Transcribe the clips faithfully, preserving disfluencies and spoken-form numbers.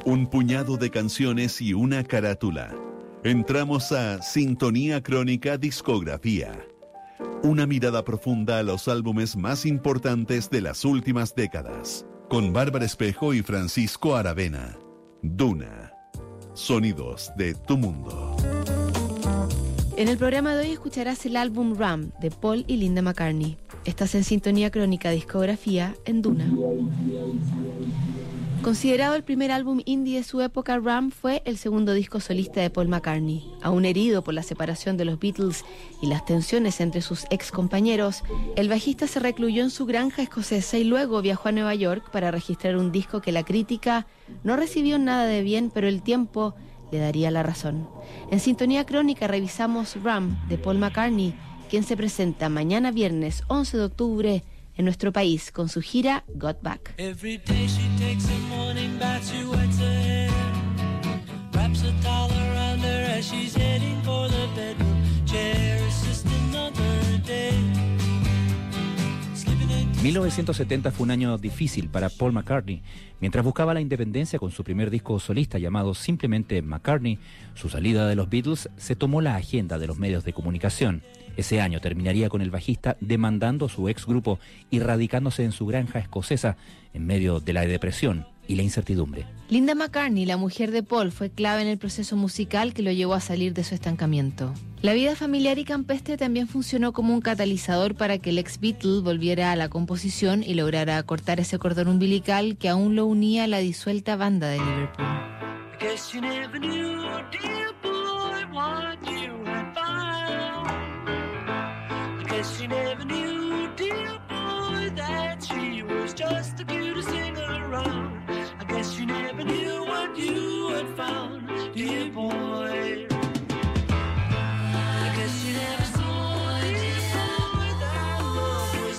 Un puñado de canciones y una carátula. Entramos a Sintonía Crónica Discografía. Una mirada profunda a los álbumes más importantes de las últimas décadas. Con Bárbara Espejo y Francisco Aravena. Duna. Sonidos de tu mundo. En el programa de hoy escucharás el álbum Ram de Paul y Linda McCartney. Estás en Sintonía Crónica Discografía en Duna. Considerado el primer álbum indie de su época, Ram fue el segundo disco solista de Paul McCartney. Aún herido por la separación de los Beatles y las tensiones entre sus ex compañeros, el bajista se recluyó en su granja escocesa y luego viajó a Nueva York para registrar un disco que la crítica no recibió nada de bien, pero el tiempo le daría la razón. En Sintonía Crónica revisamos Ram de Paul McCartney, quien se presenta mañana viernes once de octubre en nuestro país con su gira Got Back. Every day she takes a morning bath, she wets her hair, wraps a towel around her as she's heading for the bedroom chair. It's just another day. mil novecientos setenta fue un año difícil para Paul McCartney. Mientras buscaba la independencia con su primer disco solista llamado simplemente McCartney, su salida de los Beatles se tomó la agenda de los medios de comunicación. Ese año terminaría con el bajista demandando a su ex grupo y radicándose en su granja escocesa en medio de la depresión y la incertidumbre. Linda McCartney, la mujer de Paul, fue clave en el proceso musical que lo llevó a salir de su estancamiento. La vida familiar y campestre también funcionó como un catalizador para que el ex Beatle volviera a la composición y lograra cortar ese cordón umbilical que aún lo unía a la disuelta banda de Liverpool. She never knew, dear boy, that she was just the cutest thing around. I guess she never knew what you had found, dear boy. I guess she never saw, dear boy, that love was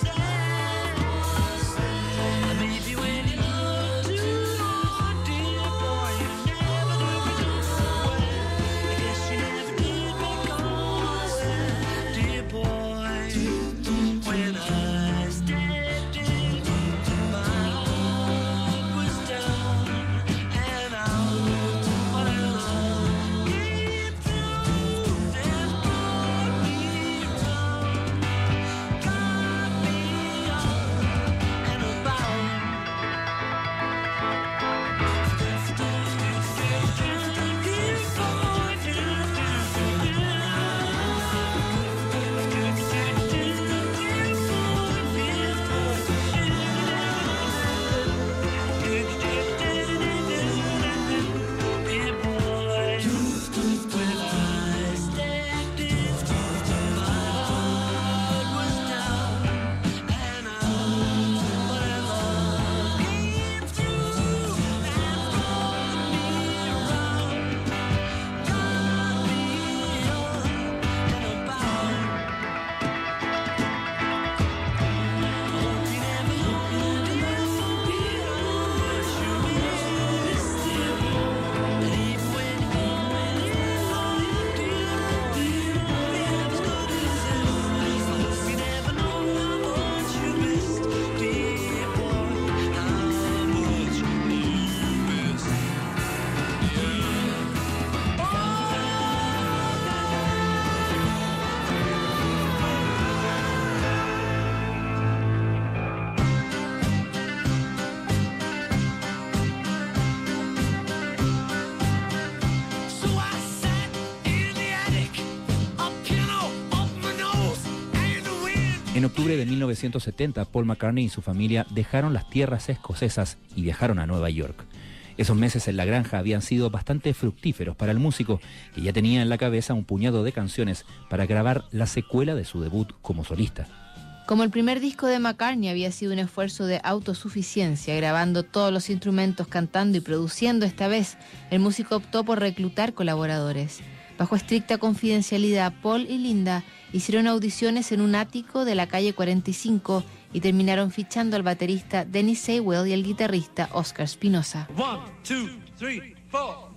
there. And maybe when you look too hard, dear boy, you never look away. I guess she never did because, dear boy. When I stepped in, my heart was down and out, but I love came through and brought me round, got me up and about. En octubre de mil novecientos setenta, Paul McCartney y su familia dejaron las tierras escocesas y viajaron a Nueva York. Esos meses en la granja habían sido bastante fructíferos para el músico, que ya tenía en la cabeza un puñado de canciones para grabar la secuela de su debut como solista. Como el primer disco de McCartney había sido un esfuerzo de autosuficiencia, grabando todos los instrumentos, cantando y produciendo esta vez, el músico optó por reclutar colaboradores. Bajo estricta confidencialidad, Paul y Linda hicieron audiciones en un ático de la calle cuarenta y cinco y terminaron fichando al baterista Dennis Seiwell y al guitarrista Oscar Spinoza. One, two, three, four.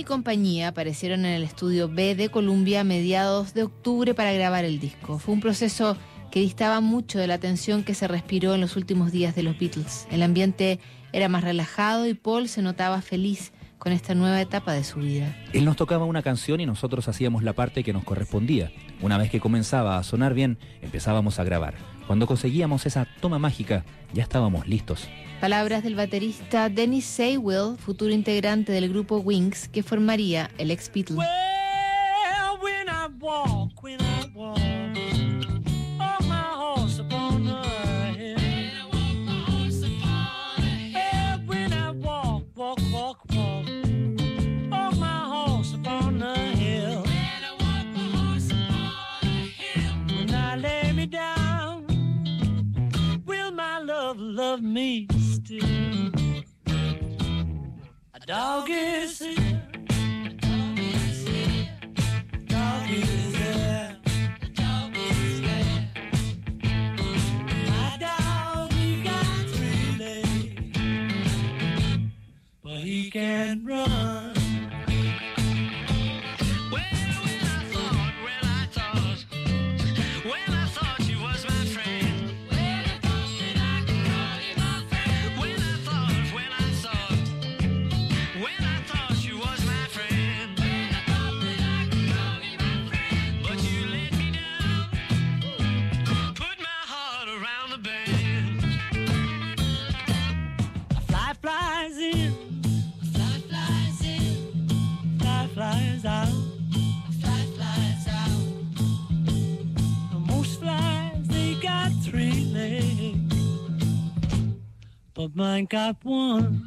compañía aparecieron en el estudio B de Columbia a mediados de octubre para grabar el disco. Fue un proceso que distaba mucho de la tensión que se respiró en los últimos días de los Beatles. El ambiente era más relajado y Paul se notaba feliz con esta nueva etapa de su vida. Él nos tocaba una canción y nosotros hacíamos la parte que nos correspondía. Una vez que comenzaba a sonar bien, empezábamos a grabar. Cuando conseguíamos esa toma mágica, ya estábamos listos. Palabras del baterista Dennis Saywell, futuro integrante del grupo Wings, que formaría el ex Beatle. Well, when I walk, when I walk, oh my horse upon the hill. Yeah, when I walk, walk, walk, walk, oh my horse upon the hill. When I lay me down, will my love love me still? A dog is here. Dog is there. My dog, he got three legs, but he can't run. Well, when I thought, well, I thought, well, I thought you was my friend. Well, I thought that I could call you my friend. When I thought, well, I thought, well, I thought you was my friend. Well, I thought that I could call you my friend. But you let me down, put my heart around the bend. A fly flies in, a fly flies in, fly flies out, a fly flies out. Most flies, they got three legs, but mine got one.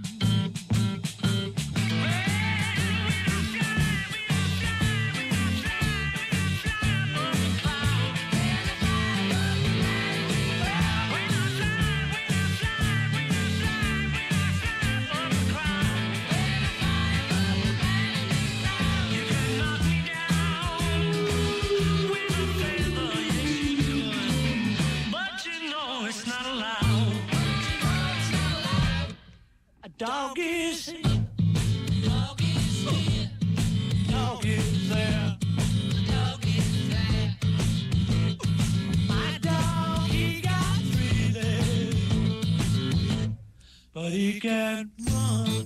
Dog is here. Dog is here. Dog is there. Dog is there. My dog, he got three legs, but he can't run.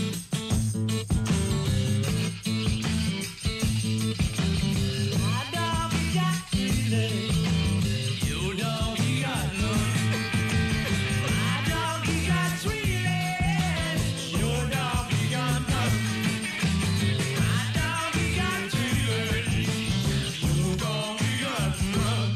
My dog, he got three legs. Your dog, he got none. My dog, he got three legs. Your dog, he got none. My dog, he got three legs. Your dog, he got none.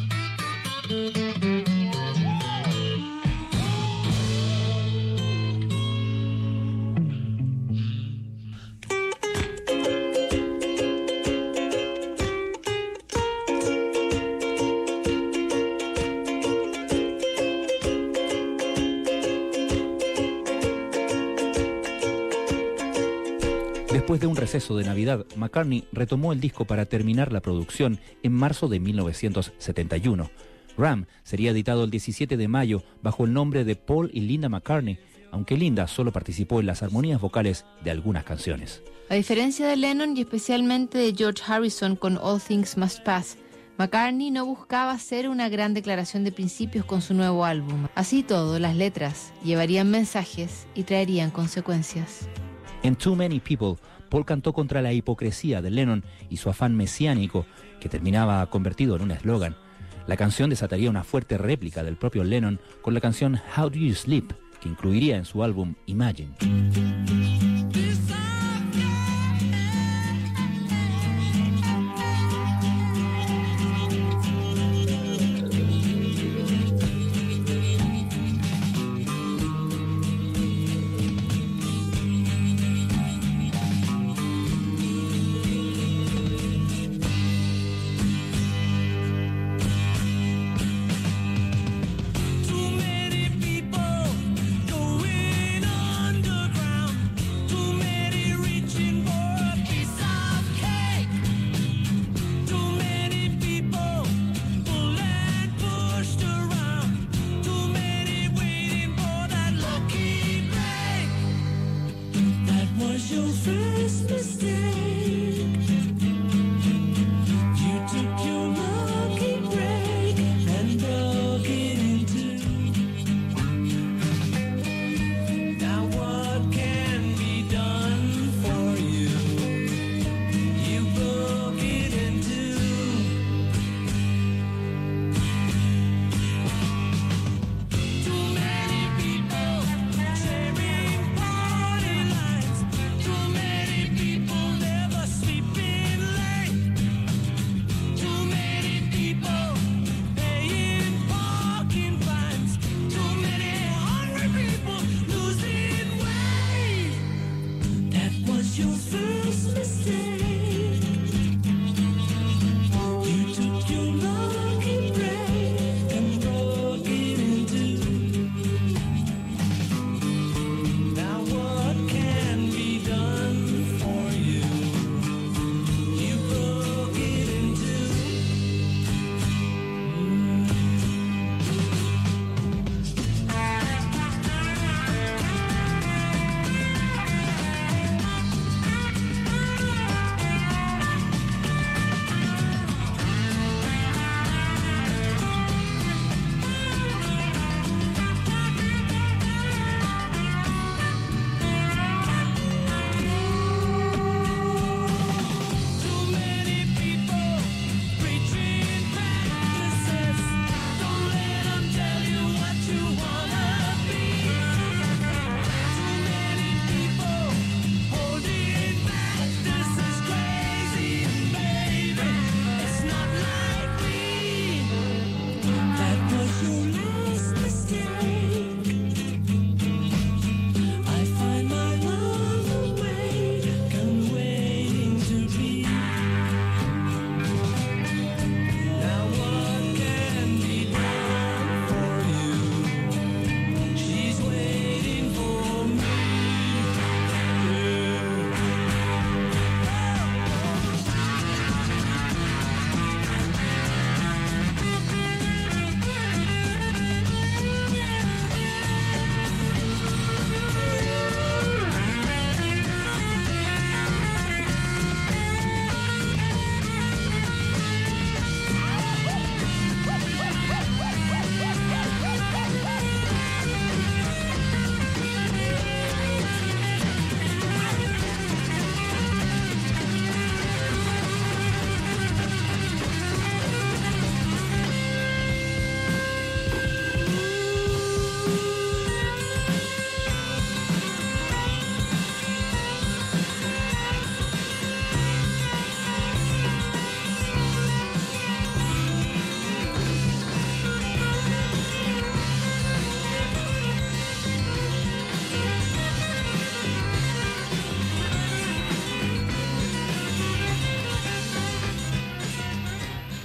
Después de un receso de Navidad, McCartney retomó el disco para terminar la producción en marzo de mil novecientos setenta y uno. Ram sería editado el diecisiete de mayo bajo el nombre de Paul y Linda McCartney, aunque Linda solo participó en las armonías vocales de algunas canciones. A diferencia de Lennon y especialmente de George Harrison con All Things Must Pass, McCartney no buscaba hacer una gran declaración de principios con su nuevo álbum. Así todo, las letras llevarían mensajes y traerían consecuencias. En Too Many People, Paul cantó contra la hipocresía de Lennon y su afán mesiánico, que terminaba convertido en un eslogan. La canción desataría una fuerte réplica del propio Lennon con la canción How Do You Sleep, que incluiría en su álbum Imagine. Too many people going underground.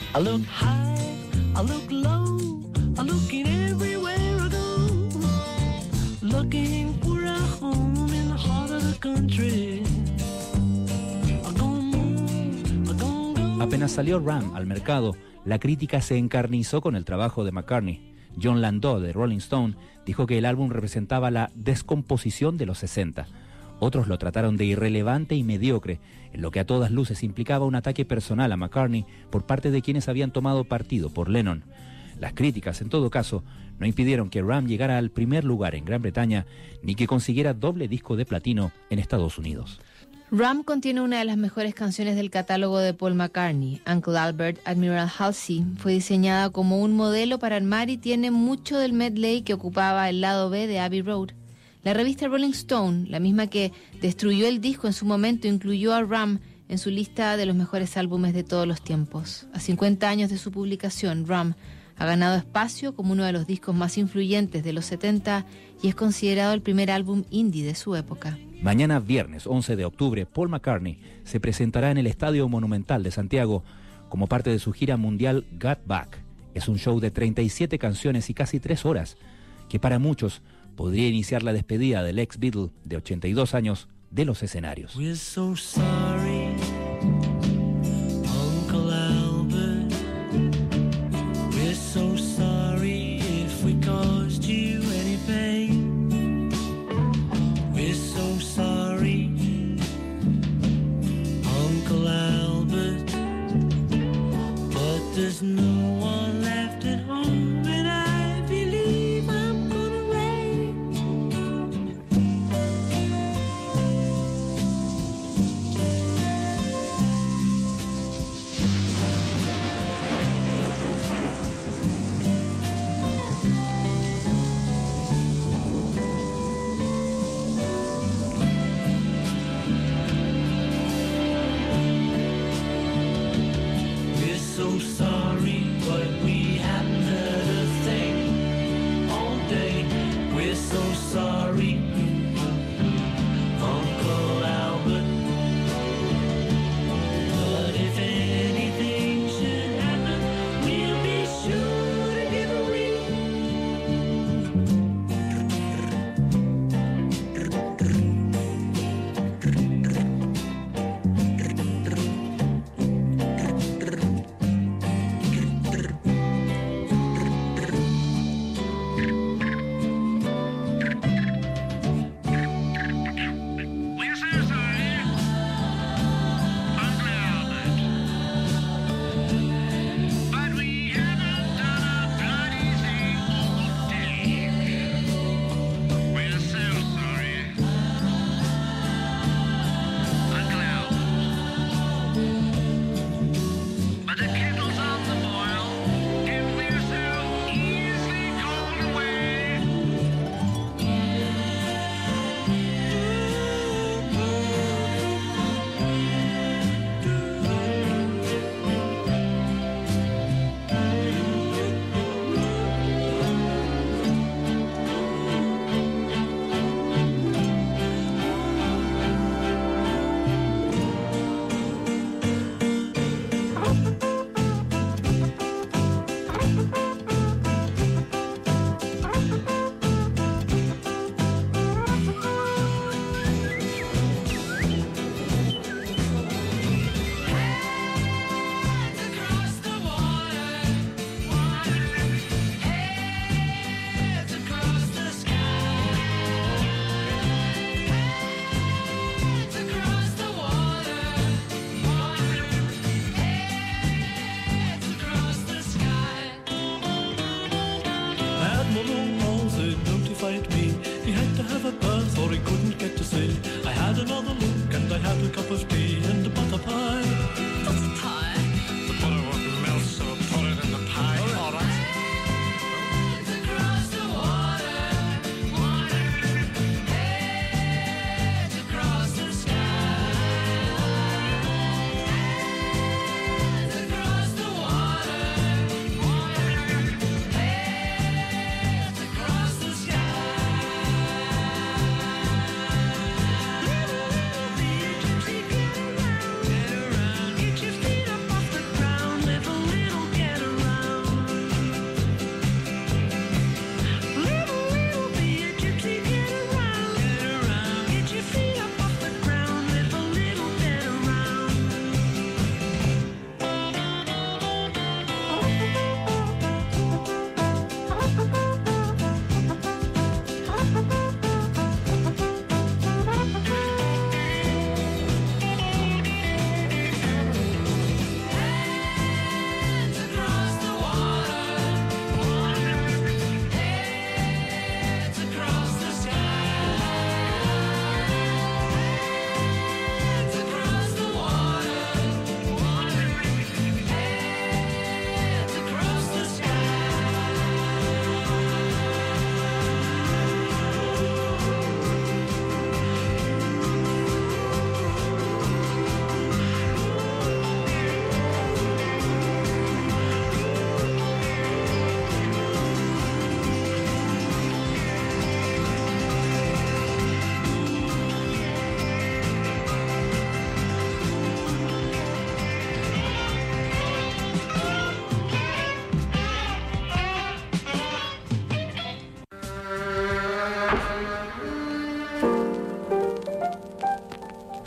I look high, I look low, I looking everywhere I go, looking for a home in the heart of the country. I gonna move, I gonna go. Apenas salió Ram al mercado, la crítica se encarnizó con el trabajo de McCartney. John Landau de Rolling Stone dijo que el álbum representaba la descomposición de los sesenta. Otros lo trataron de irrelevante y mediocre, en lo que a todas luces implicaba un ataque personal a McCartney por parte de quienes habían tomado partido por Lennon. Las críticas, en todo caso, no impidieron que Ram llegara al primer lugar en Gran Bretaña ni que consiguiera doble disco de platino en Estados Unidos. Ram contiene una de las mejores canciones del catálogo de Paul McCartney. Uncle Albert, Admiral Halsey, fue diseñada como un modelo para armar y tiene mucho del medley que ocupaba el lado B de Abbey Road. La revista Rolling Stone, la misma que destruyó el disco en su momento, incluyó a Ram en su lista de los mejores álbumes de todos los tiempos. A cincuenta años de su publicación, Ram ha ganado espacio como uno de los discos más influyentes de los setenta y es considerado el primer álbum indie de su época. Mañana viernes once de octubre, Paul McCartney se presentará en el Estadio Monumental de Santiago como parte de su gira mundial Got Back. Es un show de treinta y siete canciones y casi tres horas, que para muchos podría iniciar la despedida del ex Beatle de ochenta y dos años de los escenarios. We're so sorry, Uncle Albert. We're so sorry if we caused you any pain. We're so sorry, Uncle Albert. But there's no one left at home, and I believe I'm gonna rain. We're so sorry,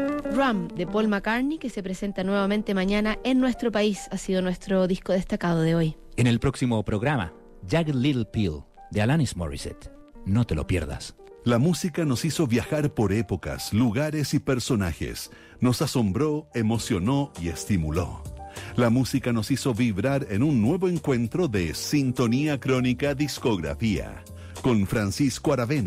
Rum, de Paul McCartney, que se presenta nuevamente mañana en nuestro país, ha sido nuestro disco destacado de hoy. En el próximo programa, Jagged Little Pill, de Alanis Morissette. No te lo pierdas. La música nos hizo viajar por épocas, lugares y personajes. Nos asombró, emocionó y estimuló. La música nos hizo vibrar en un nuevo encuentro de Sintonía Crónica Discografía, con Francisco Aravena.